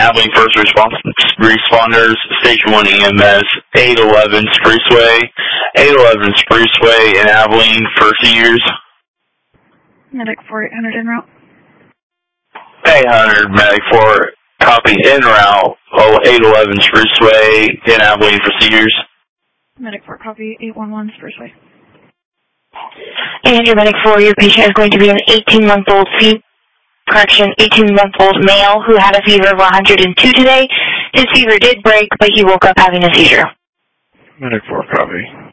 Abilene First Responders, Station 1 EMS, 811 Spruceway, 811 Spruceway in Abilene for seniors. Medic 4800 en route. 800, Medic 4, copy en route, 811 Spruceway in Abilene for seniors. Medic 4, copy 811 Spruceway. And your Medic 4, your patient is going to be an 18-month-old 18-month-old male who had a fever of 102 today. His fever did break, but he woke up having a seizure. Medic 4, copy.